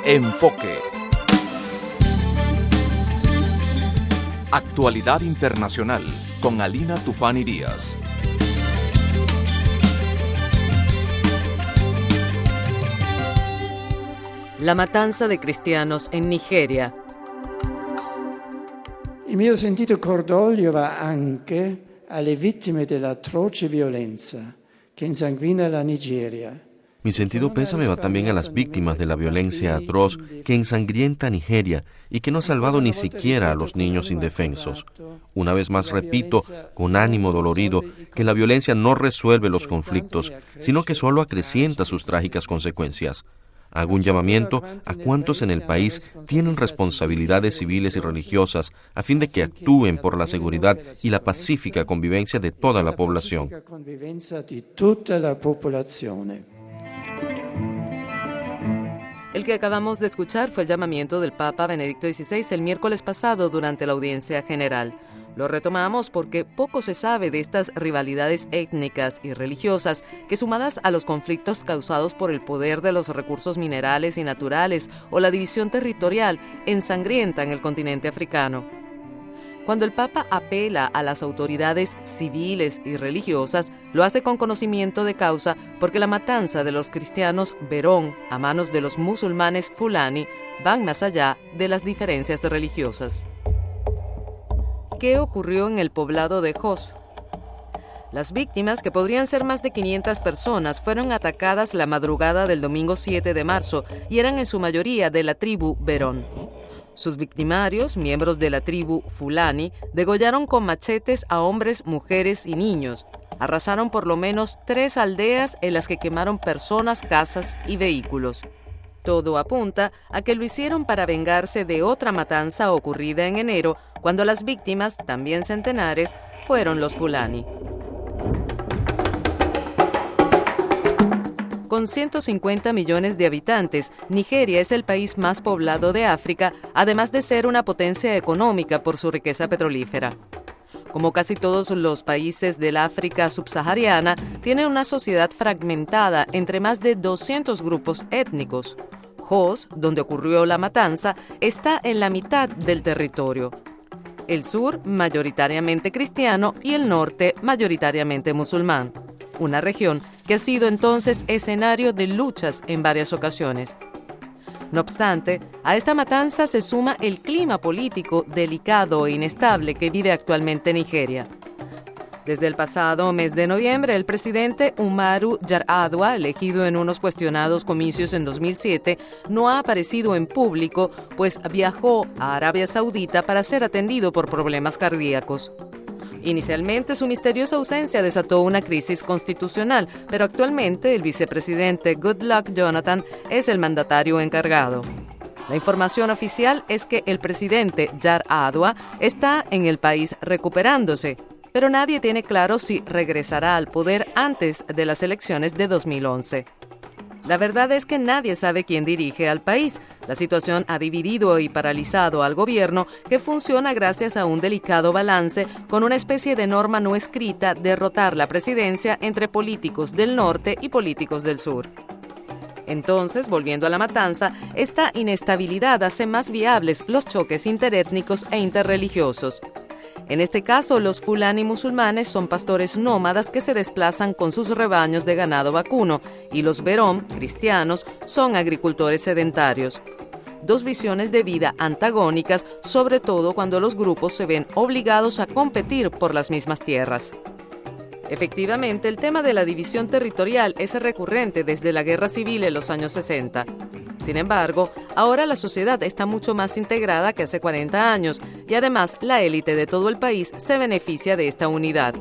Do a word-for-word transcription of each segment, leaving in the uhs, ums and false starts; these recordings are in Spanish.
Enfoque. Actualidad internacional con Alina Tufani Díaz. La matanza de cristianos en Nigeria. Il mio sentito cordoglio va anche alle vittime dell'atroce violenza che insanguina la Nigeria. Mi sentido pésame va también a las víctimas de la violencia atroz que ensangrienta Nigeria y que no ha salvado ni siquiera a los niños indefensos. Una vez más repito, con ánimo dolorido, que la violencia no resuelve los conflictos, sino que solo acrecienta sus trágicas consecuencias. Hago un llamamiento a cuantos en el país tienen responsabilidades civiles y religiosas a fin de que actúen por la seguridad y la pacífica convivencia de toda la población. El que acabamos de escuchar fue el llamamiento del Papa Benedicto dieciséis el miércoles pasado durante la audiencia general. Lo retomamos porque poco se sabe de estas rivalidades étnicas y religiosas que, sumadas a los conflictos causados por el poder de los recursos minerales y naturales o la división territorial, ensangrientan el continente africano. Cuando el Papa apela a las autoridades civiles y religiosas, lo hace con conocimiento de causa porque la matanza de los cristianos Berón a manos de los musulmanes Fulani van más allá de las diferencias religiosas. ¿Qué ocurrió en el poblado de Jos? Las víctimas, que podrían ser más de quinientas personas, fueron atacadas la madrugada del domingo siete de marzo y eran en su mayoría de la tribu Berón. Sus victimarios, miembros de la tribu Fulani, degollaron con machetes a hombres, mujeres y niños. Arrasaron por lo menos tres aldeas en las que quemaron personas, casas y vehículos. Todo apunta a que lo hicieron para vengarse de otra matanza ocurrida en enero, cuando las víctimas, también centenares, fueron los Fulani. Con ciento cincuenta millones de habitantes, Nigeria es el país más poblado de África, además de ser una potencia económica por su riqueza petrolífera. Como casi todos los países del África subsahariana, tiene una sociedad fragmentada entre más de doscientos grupos étnicos. Jos, donde ocurrió la matanza, está en la mitad del territorio. El sur, mayoritariamente cristiano, y el norte, mayoritariamente musulmán. Una región que ha sido entonces escenario de luchas en varias ocasiones. No obstante, a esta matanza se suma el clima político delicado e inestable que vive actualmente Nigeria. Desde el pasado mes de noviembre, el presidente Umaru Yar'Adua, elegido en unos cuestionados comicios en dos mil siete, no ha aparecido en público, pues viajó a Arabia Saudita para ser atendido por problemas cardíacos. Inicialmente, su misteriosa ausencia desató una crisis constitucional, pero actualmente el vicepresidente Goodluck Jonathan es el mandatario encargado. La información oficial es que el presidente Yar'Adua está en el país recuperándose, pero nadie tiene claro si regresará al poder antes de las elecciones de dos mil once. La verdad es que nadie sabe quién dirige al país. La situación ha dividido y paralizado al gobierno, que funciona gracias a un delicado balance con una especie de norma no escrita de rotar la presidencia entre políticos del norte y políticos del sur. Entonces, volviendo a la matanza, esta inestabilidad hace más viables los choques interétnicos e interreligiosos. En este caso, los Fulani musulmanes son pastores nómadas que se desplazan con sus rebaños de ganado vacuno, y los Berón, cristianos, son agricultores sedentarios. Dos visiones de vida antagónicas, sobre todo cuando los grupos se ven obligados a competir por las mismas tierras. Efectivamente, el tema de la división territorial es recurrente desde la guerra civil en los años sesenta. Sin embargo, ahora la sociedad está mucho más integrada que hace cuarenta años y además la élite de todo el país se beneficia de esta unidad.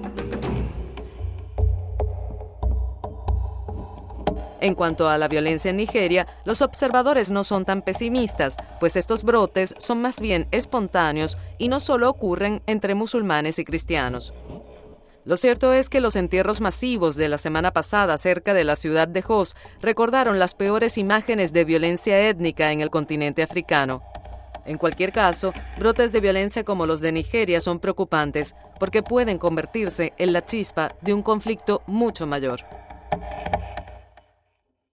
En cuanto a la violencia en Nigeria, los observadores no son tan pesimistas, pues estos brotes son más bien espontáneos y no solo ocurren entre musulmanes y cristianos. Lo cierto es que los entierros masivos de la semana pasada cerca de la ciudad de Jos recordaron las peores imágenes de violencia étnica en el continente africano. En cualquier caso, brotes de violencia como los de Nigeria son preocupantes porque pueden convertirse en la chispa de un conflicto mucho mayor.